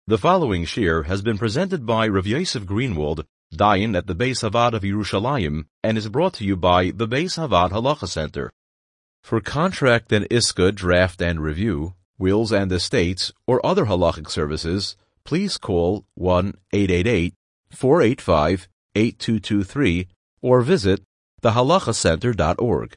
The following shir has been presented by Rav Yosef Greenwald, Dayan at the Beis Havad of Yerushalayim, and is brought to you by the Beis Havad Halacha Center. For contract and iska draft and review, wills and estates, or other halachic services, please call 1-888-485-8223 or visit thehalachacenter.org.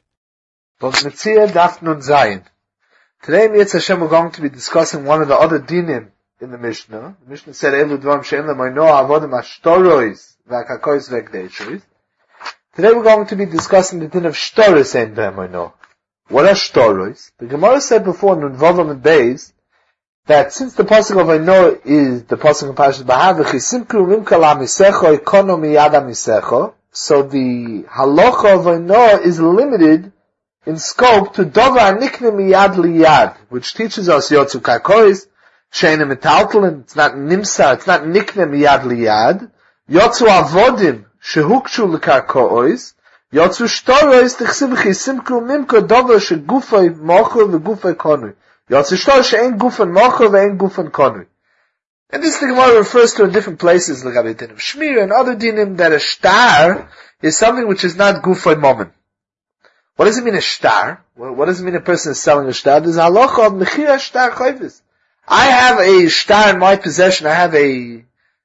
Today, Mi'etz Hashem, we're going to be discussing one of the other dinim in the Mishnah. The Mishnah said, Elu dvarim she'en lemoino avodim ashtorois v'akakois v'ekdeishois. Today we're going to be discussing the din of shtoros ein v'emoino. What are shtorois? The Gemara said before, Nun Vavam and Beis, that since the pasuk of Eino is the pasuk of Parashat Bahar, v'chisimkru mimka la'misecho ikono miyad ha'misecho, so the halacha of Eino is limited in scope to Dovar Nikne Miyad Liyad, which teaches us Yotzu Karkois, Sheina Metaltalin, it's not Nimsa, it's not Nikne Miyad Liyad, Yotzu Avodim, Shehukshu Lekarkois, Yotzu Shtorois, Tichsivchi Simkru Mimko Dovar Shegufay Mocho Vegufay Konui. Yotzu Shtor She'en Gufan Mocho Ve'en Gufan Konui. And this the Gemara refers to in different places, like the din of Shmir and other dinim, that a shtar is something which is not Gufay Momen. What does it mean a shtar? What does it mean a person is selling a shtar? There's a halacha of mechira shtar chayvis. I have a shtar in my possession. I have a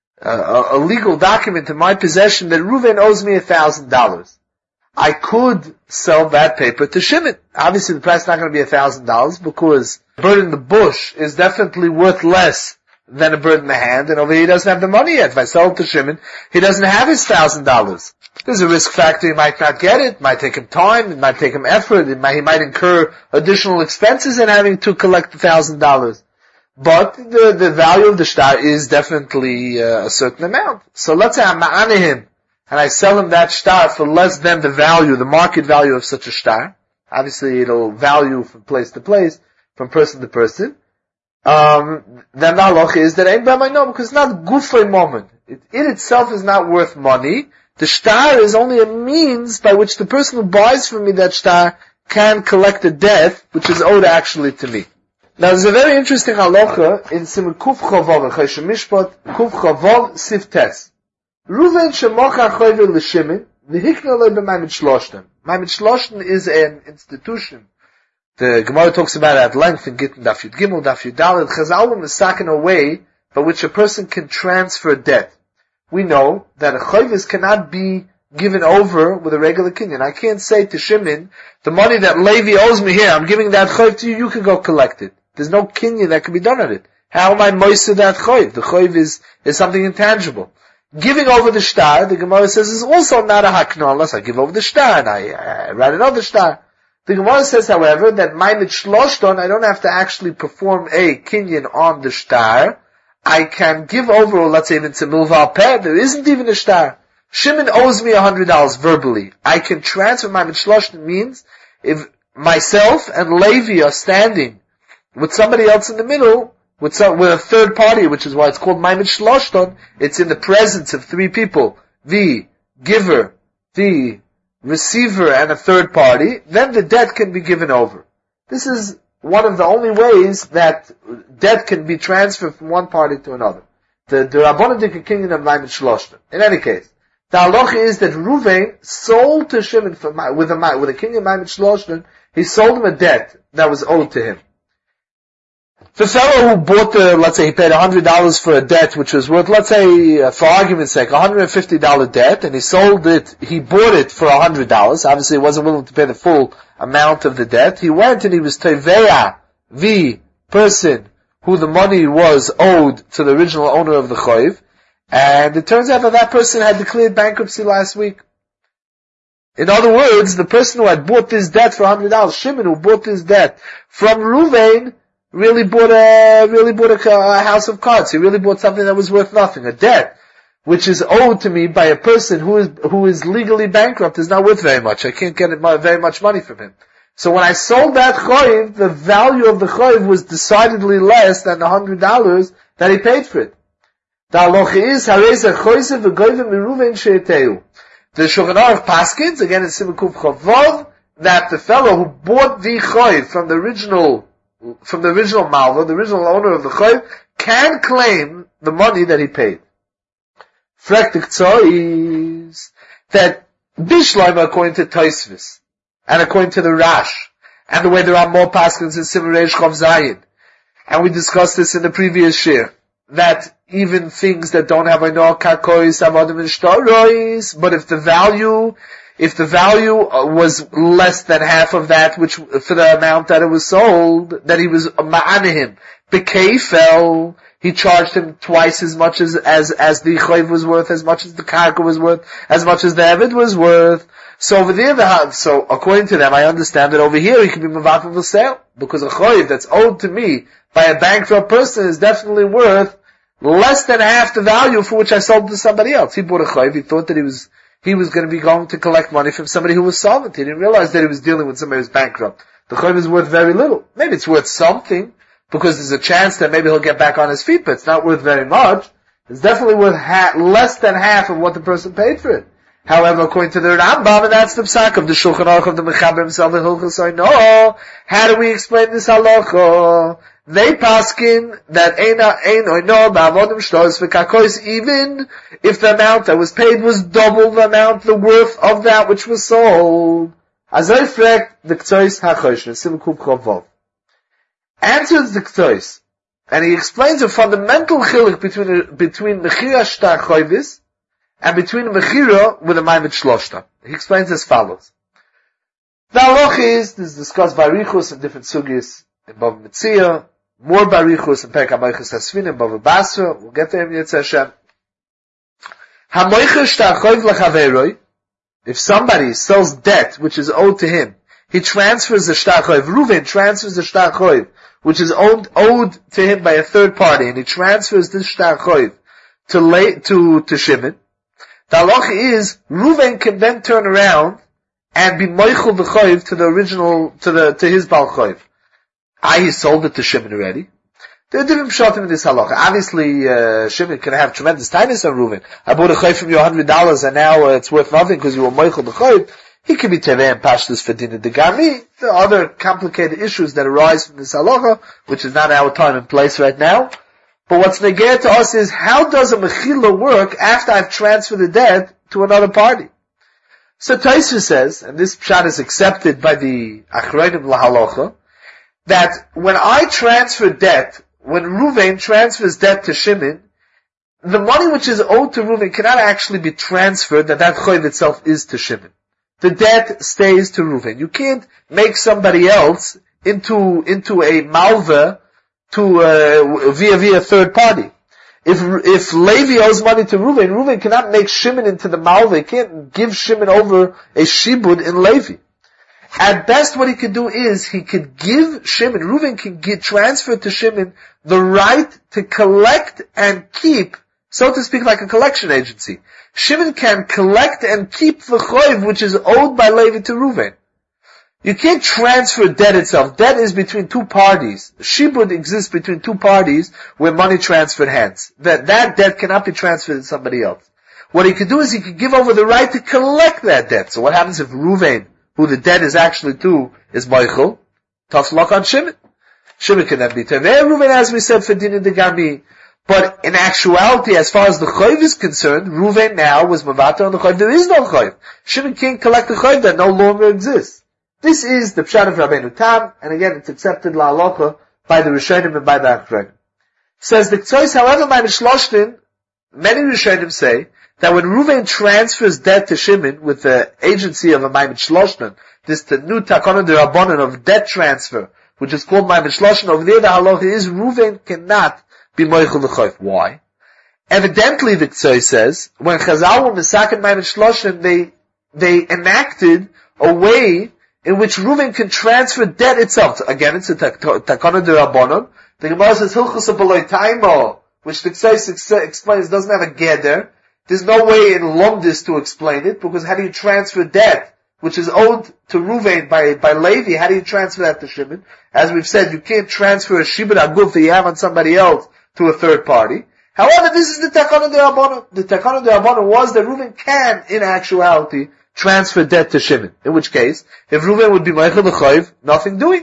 legal document in my possession that Reuven owes me $1,000. I could sell that paper to Shimon. Obviously the price is not going to be $1,000 because a bird in the bush is definitely worth less than a bird in the hand, and over here he doesn't have the money yet. If I sell it to Shimon, he doesn't have his $1,000. There's a risk factor, he might not get it might take him time, it might take him effort, he might incur additional expenses in having to collect $1,000. But the value of the shtar is definitely a certain amount. So let's say I'm ma'aneh him, and I sell him that shtar for less than the value, the market value of such a shtar. Obviously it'll value from place to place, from person to person. Then the halacha is that ain't b'mayno, because it's not gufay moment. It itself is not worth money. The shtar is only a means by which the person who buys from me that shtar can collect a debt which is owed actually to me. Now there's a very interesting halacha in Siman Kuf Chavav, Choshen Mishpat, Kuf Chavav, Sif Tes. Reuven shemocha chover l'Shimon, v'hikna lo b'Maimed Shloshten. Maimed Shloshten is an institution. The Gemara talks about it at length in Gittin Daf Yud Gimel, Daf Yud Daled. Chazal is in a way by which a person can transfer debt. We know that a chayvis cannot be given over with a regular kinyan. I can't say to Shimon, the money that Levi owes me here, I'm giving that chayv to you, you can go collect it. There's no kinyan that can be done on it. How am I moised that chayv? The chayv is something intangible. Giving over the shtar, the Gemara says, is also not a hakna unless I give over the shtar and I write another shtar. The Gemara says, however, that Maimed Shloshton, I don't have to actually perform a kinyan on the shtar. I can give over, or let's say even to Milval Peh, there isn't even a shtar. Shimon owes me $100 verbally. I can transfer Maimed Shloshton means if myself and Levi are standing with somebody else in the middle, with a third party, which is why it's called Maimed Shloshton, it's in the presence of three people, the giver, the receiver, and a third party, then the debt can be given over. This is one of the only ways that debt can be transferred from one party to another. The Rabbanan Dika Kinyan of Maimed Shloshton. In any case, the halacha is that Reuven sold to Shimon with a Kinyan Maimed Shloshton, he sold him a debt that was owed to him. The fellow who bought let's say he paid $100 for a debt which was worth, let's say, for argument's sake, $150 debt, and he bought it for $100. Obviously he wasn't willing to pay the full amount of the debt. He went and he was teveya, the person who the money was owed to the original owner of the chayv, and it turns out that person had declared bankruptcy last week. In other words, the person who had bought this debt for $100, Shimon, who bought this debt from Reuven, really bought a house of cards. He really bought something that was worth nothing. A debt which is owed to me by a person who is legally bankrupt is not worth very much. I can't get very much money from him. So when I sold that chayiv, the value of the chayiv was decidedly less than the $100 that he paid for it. The halacha is hareza choyse v'goyve miruven sheiteu. The Shulchan Aruch paskins, again in Siman Kuf Chavav, that the fellow who bought the chayiv from the original from the original malva, the original owner of the chayv, can claim the money that he paid. Frektik tzois, that Bishleim, according to Tosfos, and according to the Rash, and the way the Ramah Paskins in Simon Reish Chav Zayin, and we discussed this in the previous shir, that even things that don't have Eino Kakois, Avodim and Shtarois, but if the value was less than half of that, which, for the amount that it was sold, that he was ma'anehim, Bekeifel, he charged him twice as much as the chayv was worth, as much as the karka was worth, as much as the evid was worth. So over there, so according to them, I understand that over here he can be mevatel the sale, because a chayv that's owed to me by a bankrupt person is definitely worth less than half the value for which I sold to somebody else. He bought a chayv, he thought that he was going to be going to collect money from somebody who was solvent. He didn't realize that he was dealing with somebody who's bankrupt. The chayv is worth very little. Maybe it's worth something, because there's a chance that maybe he'll get back on his feet, but it's not worth very much. It's definitely worth less than half of what the person paid for it. However, according to the Rambam, and that's the psak of the Shulchan Aruch of the Mechaber himself, the Hilchos no, how do we explain this halacha? They paskin that ein oino ba'avodim shtos v'kakois, even if the amount that was paid was double the amount, the worth of that which was sold. Azay frek the Ktsois HaChoshne, Simkub Chavov. Answers the Ktsois, and he explains a fundamental chiluk between Mechira Shtar Choyvis and between Mechira with a Maimed Shloshta. He explains as follows. The halach is, this is discussed by Richu's in different sugis in Bava Metzia, more by Richu's in Perek HaMoiches HaSvin in Bava Basra, we'll get there in Yetz Hashem. HaMoiches Shtar Choyv L'Chaveroi, if somebody sells debt which is owed to him, he transfers the Shtar Choyv, Reuven transfers the Shtar Choyv, which is owed to him by a third party, and he transfers this Shtar Choyv to Shimon. The halacha is, Reuven can then turn around and be moichel the Choyv to the original, to his Baal Choyv. He sold it to Shimon already. There are different pshatim in this halacha. Obviously, Shimon can have tremendous tightness on Reuven. I bought a Choyv from you $100 and now it's worth nothing because you were moichel the Choyv. He can be teveh and pashtus for dinah degami. There are other complicated issues that arise from this halacha, which is not our time and place right now. But what's neged to us is, how does a mechila work after I've transferred the debt to another party? So Tosfos says, and this pshat is accepted by the achronim lahalacha, that when I transfer debt, when Reuven transfers debt to Shimon, the money which is owed to Reuven cannot actually be transferred, that choiv itself is to Shimon. The debt stays to Reuven. You can't make somebody else into a malva via a third party. If Levi owes money to Reuven cannot make Shimon into the malva. He can't give Shimon over a shibud in Levi. At best, what he could do is he could give Shimon, Reuven can transfer to Shimon the right to collect and keep, so to speak, like a collection agency. Shimon can collect and keep the choiv which is owed by Levi to Reuven. You can't transfer debt itself. Debt is between two parties. Shibud exists between two parties where money transferred hands. That debt cannot be transferred to somebody else. What he could do is he could give over the right to collect that debt. So what happens if Reuven, who the debt is actually to, is Michael? Tough luck on Shimon. Shimon can then be Teveh Reuven, as we said, for Dinah Degami. But in actuality, as far as the Choyv is concerned, Reuven now was Mavatar on the Choyv. There is no Choyv. Shimon can't collect the Choyv that no longer exists. This is the Pshat of Rabbeinu Tam, and again, it's accepted La Halacha by the Rishonim and by the Achronim. Says the Ktsois, however, my Mishloshtin, many Rishonim say that when Reuven transfers debt to Shimon with the agency of a Maimed Shloshnan, this the new Takana de Rabbanan of debt transfer, which is called Maimed Shloshnan, over there the halacha is Reuven cannot be Moichel L'Choyv. Why? Evidently, the Ktsois says, when Chazal were Mesaken Maimed Shloshnan, they enacted a way in which Reuven can transfer debt itself. Again, it's a Takana de Rabbanan. The Gemara says, Hilchos B'loi Taimo, which the Ktsois explains doesn't have a geder. There's no way in Lomdis to explain it, because how do you transfer debt, which is owed to Reuven by Levi? How do you transfer that to Shimon? As we've said, you can't transfer a Shibud Aguf that you have on somebody else to a third party. However, this is the Takana de Rabbanan. The Takana de Rabbanan was that Reuven can, in actuality, transfer debt to Shimon. In which case, if Reuven would be Meichel L'Choyv, nothing doing.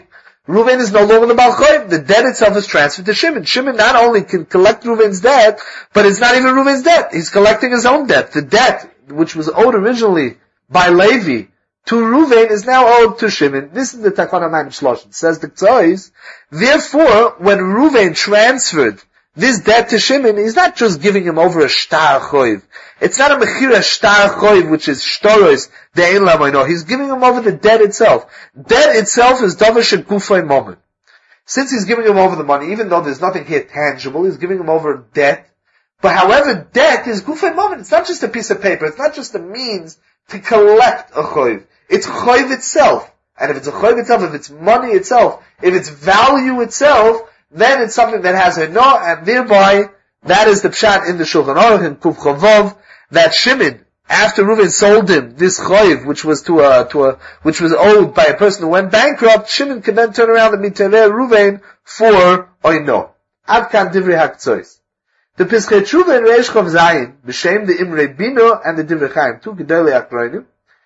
Reuven is no longer the Baal Chayv. The debt itself is transferred to Shimon. Shimon not only can collect Reuven's debt, but it's not even Reuven's debt. He's collecting his own debt. The debt, which was owed originally by Levi to Reuven, is now owed to Shimon. This is the Takana Maim Shloshim. Says the Ktsois, therefore, when Reuven transferred this debt to Shimon, he's not just giving him over a shtar choiv. It's not a mechira shtar choiv, which is shtoros de'en lamayno. He's giving him over the debt itself. Debt itself is davar shegufay moment. Since he's giving him over the money, even though there's nothing here tangible, he's giving him over debt. But however, debt is gufay moment. It's not just a piece of paper. It's not just a means to collect a choiv. It's choiv itself. And if it's a choiv itself, if it's money itself, if it's value itself, then it's something that has a no, and thereby, that is the pshat in the Shulchan Aruch in Kuf Chavov, that Shimon, after Reuven sold him this choiv, which was which was owed by a person who went bankrupt, Shimon can then turn around and mitaveh Reuven for oino. Ad kan divrei haktsois. The Pischei Tshuva in Reish Chav Zayin, b'shem the Imrei Bino and the Divrei Chaim, two gedolei akronim,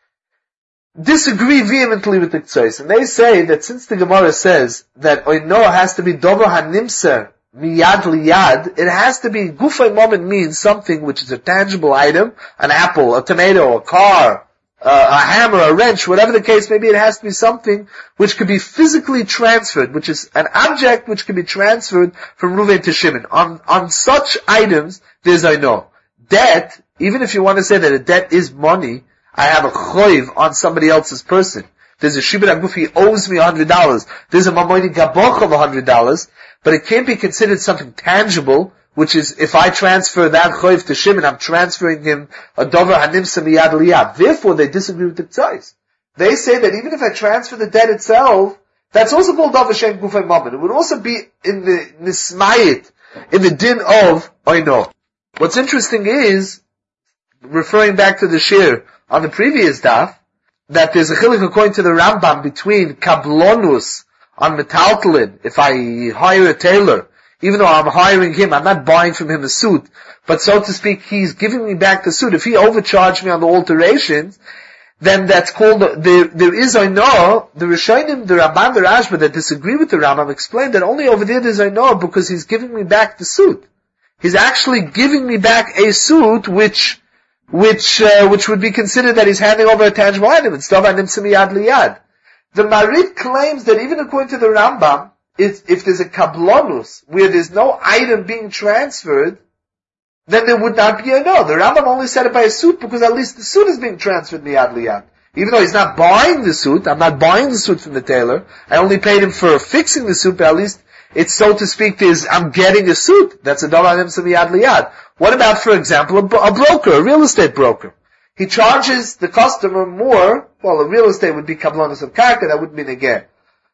disagree vehemently with the Ktsois, and they say that since the Gemara says that oino has to be dover hanimser miyad liyad, it has to be gufay moment means something which is a tangible item, an apple, a tomato, a car, a hammer, a wrench, whatever the case may be. It has to be something which could be physically transferred, which is an object which can be transferred from Reuven to Shimon. On such items, there's oino. Debt, even if you want to say that a debt is money, I have a choiv on somebody else's person. There's a shibud aguf, he owes me $100. There's a mamoidi gaboch of $100, but it can't be considered something tangible, which is, if I transfer that choiv to Shimon, I'm transferring him a dover hanimsa miyad liyad. Therefore, they disagree with the Ktsois. They say that even if I transfer the debt itself, that's also called dover shem gufay moment. It would also be in the nismayit, in the din of oino. What's interesting is, referring back to the shir on the previous daf, that there's a chiluk according to the Rambam between kablonus on metaltalin. If I hire a tailor, even though I'm hiring him, I'm not buying from him a suit, but so to speak, he's giving me back the suit. If he overcharged me on the alterations, then that's called, there is, I know, the Rishonim, the Ramban, the Rashba that disagree with the Rambam explain that only over there's I know because he's giving me back the suit. He's actually giving me back a suit which would be considered that he's handing over a tangible item. It's davar nimtza miyad liyad. The Marid claims that even according to the Rambam, if there's a kablonus, where there's no item being transferred, then there would not be a no. The Rambam only said it by a suit because at least the suit is being transferred miyad liyad. Even though he's not buying the suit, I'm not buying the suit from the tailor, I only paid him for fixing the suit, but at least it's, so to speak, I'm getting a suit. That's a davar nimtza miyad liyad. What about, for example, a broker, a real estate broker? He charges the customer more. Well, a real estate would be kablonis of karka, that wouldn't be negeh.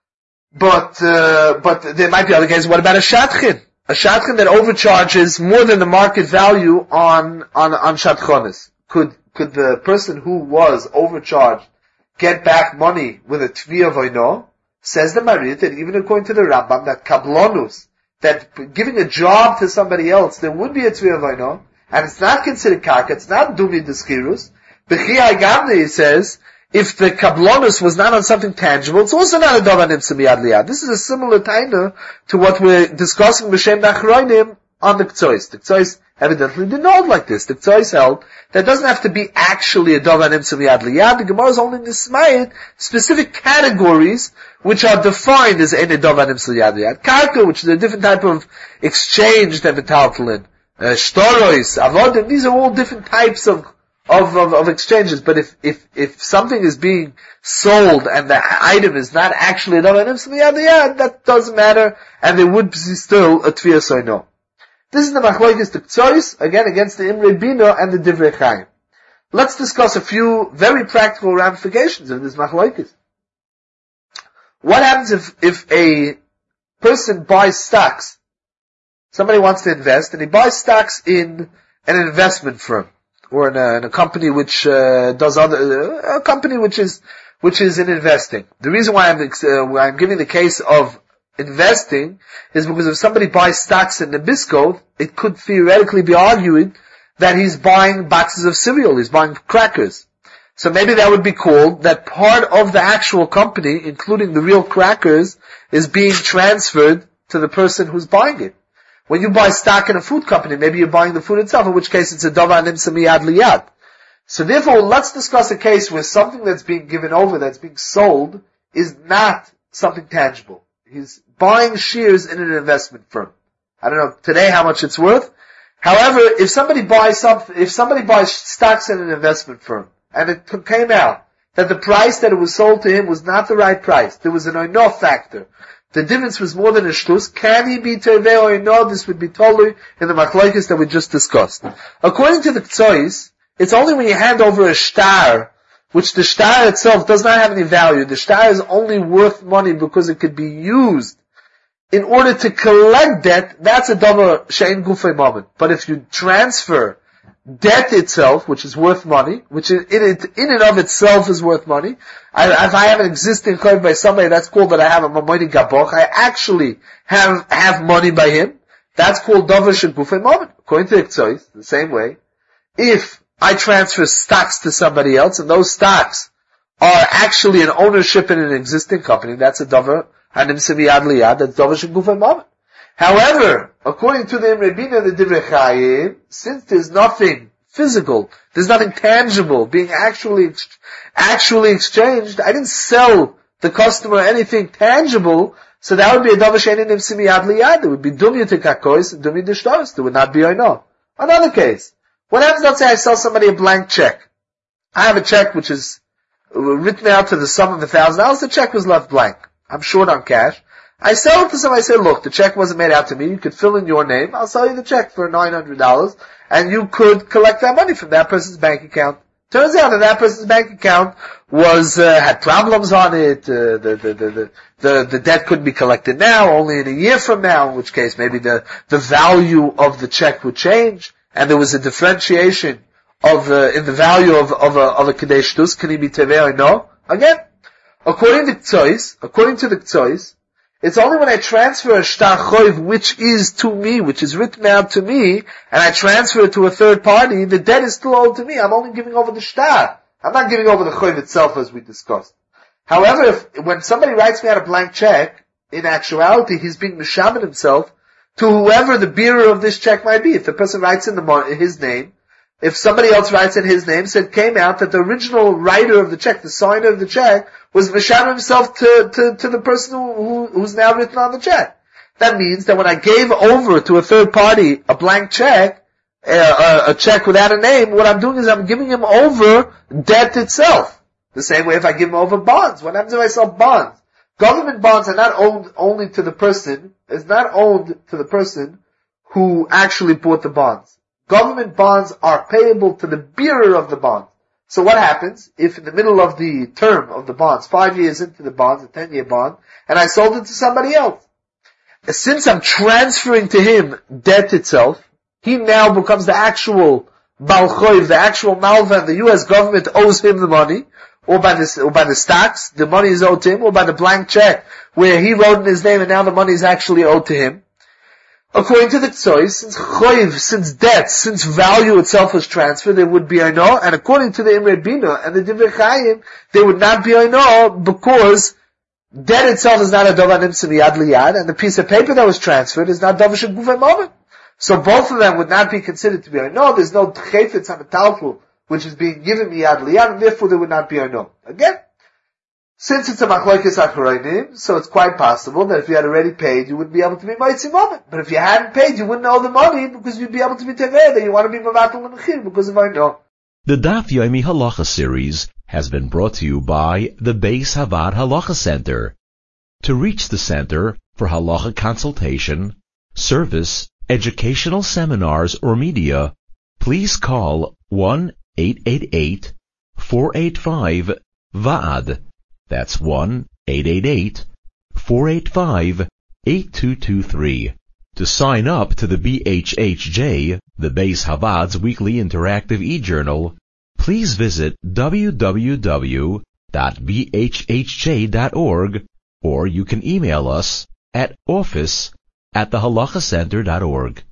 But there might be other cases. What about a shadchan? A shadchan that overcharges more than the market value on shadchanis. Could the person who was overcharged get back money with a tviyah voino? Says the Marid that even according to the Rambam, that kablonus, that giving a job to somebody else, there would be a tviyah voino, and it's not considered karka, it's not dumi deskirus. B'chiyai gamne, he says, if the kablonus was not on something tangible, it's also not a davar nimtza miyad liyad. This is a similar taina to what we're discussing b'shem nachronim on the Ktsois. The Ktsois evidently didn't hold like this. The Ktsois held that doesn't have to be actually a davar nimtza miyad liyad. The Gemara is only nismayit specific categories which are defined as any davar nimtza miyad liyad. Karka, which is a different type of exchange than metaltalin. Shtorois, avodim, these are all different types of exchanges. But if something is being sold and the item is not actually a davar nimtza miyad liyad, that doesn't matter, and there would be still a tviyah soino. This is the machlokes the Ktsois, again against the Imrei Bino and the Divrei Chaim. Let's discuss a few very practical ramifications of this machlokes. What happens if a person buys stocks? Somebody wants to invest, and he buys stocks in an investment firm, or in a company which does a company which is in investing. The reason why I'm giving the case of investing is because if somebody buys stocks in Nabisco, it could theoretically be argued that he's buying boxes of cereal, he's buying crackers. So maybe that would be called that part of the actual company, including the real crackers, is being transferred to the person who's buying it. When you buy stock in a food company, maybe you're buying the food itself, in which case it's a davar nimsa miyad liyad. So therefore, let's discuss a case where something that's being given over, that's being sold, is not something tangible. He's buying shares in an investment firm. I don't know today how much it's worth. However, if somebody buys stocks in an investment firm, and it came out that the price that it was sold to him was not the right price, there was an oino factor, the difference was more than a shtus, can he be teveh or no? This would be totally in the machlokes that we just discussed. According to the Ktsois, it's only when you hand over a shtar, which the shtar itself does not have any value. The shtar is only worth money because it could be used in order to collect debt. That's a davar she'ein gufay moment. But if you transfer debt itself, which is worth money, which in and of itself is worth money. If I have an existing chayv by somebody, that's called that I have a mamoidi gaboch. I actually have money by him. That's called davar shegufay moment. According to the Ktsois, the same way, if I transfer stocks to somebody else, and those stocks are actually an ownership in an existing company, that's a davar hanimsa miyad liyad, that's davar shegufay moment. However, according to the Imre Bina, the Divrei Chaim, since there's nothing physical, there's nothing tangible being actually exchanged, I didn't sell the customer anything tangible, so that would be a davar she'ein nimsa miyad liyad. It would be dumya tekakois and dumya deshtaros. There would not be oino. Another case. What happens, let's say I sell somebody a blank check. I have a check which is written out to the sum of $1,000. The check was left blank. I'm short on cash. I sell it to somebody. I say, look, the check wasn't made out to me. You could fill in your name. I'll sell you the check for $900, and you could collect that money from that person's bank account. Turns out that person's bank account had problems on it. The debt couldn't be collected now, only in a year from now, in which case maybe the value of the check would change, and there was a differentiation in the value of a kedei shtus. Can he be teveh or no? Again, according to the Ktsois, it's only when I transfer a shtar choiv, which is to me, which is written out to me, and I transfer it to a third party, the debt is still owed to me. I'm only giving over the shtar. I'm not giving over the choiv itself, as we discussed. However, when somebody writes me out a blank check, in actuality, he's being mishamed himself to whoever the bearer of this check might be. If the person writes in his name, if somebody else writes in his name, so it came out that the original writer of the check, the signer of the check, was mishamed himself to the person who's now written on the check. That means that when I gave over to a third party a blank check, a check without a name, what I'm doing is I'm giving him over debt itself. The same way if I give him over bonds. What happens if I sell bonds? Government bonds are not owned only to the person, it's not owned to the person who actually bought the bonds. Government bonds are payable to the bearer of the bonds. So what happens if in the middle of the term of the bonds, 5 years into the bonds, a 10-year bond, and I sold it to somebody else? Since I'm transferring to him debt itself, he now becomes the actual Baal Choiv, the actual Malva, and the U.S. government owes him the money, or by the stocks, the money is owed to him, or by the blank check, where he wrote in his name and now the money is actually owed to him. According to the Ktsois, since choiv, since debt, since value itself was transferred, there would be oino, and according to the Imre Bina and the Divrei Chaim, there would not be oino because debt itself is not a davar nimsa miyad liyad, and the piece of paper that was transferred is not davar shegufay moment. So both of them would not be considered to be oino. There's no chayfetz on the talful which is being given miyad liyad, and therefore there would not be oino. Again, since it's a machlokes achronim, so it's quite possible that if you had already paid, you wouldn't be able to be moitzi moment. But if you hadn't paid, you wouldn't owe the money because you'd be able to be teveh, that you want to be mavatal l'mechir because of oino. The Daf Yomi Halacha series has been brought to you by the Beis Havad Halacha Center. To reach the center for halacha consultation, service, educational seminars, or media, please call 1-888-485-VAAD. That's 1-888-485-8223. To sign up to the BHHJ, the Beis Havad's weekly interactive e-journal, please visit www.bhhj.org, or you can email us at office@thehalachacenter.org.